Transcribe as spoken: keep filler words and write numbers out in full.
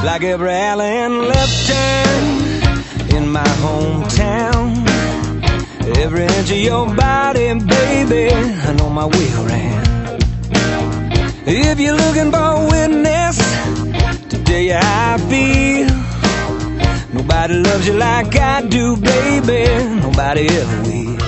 like every alley and left turn in my hometown. Every inch of your body, baby, I know my way around. If you're looking for a witness to tell you how I feel, nobody loves you like I do, baby, nobody ever will.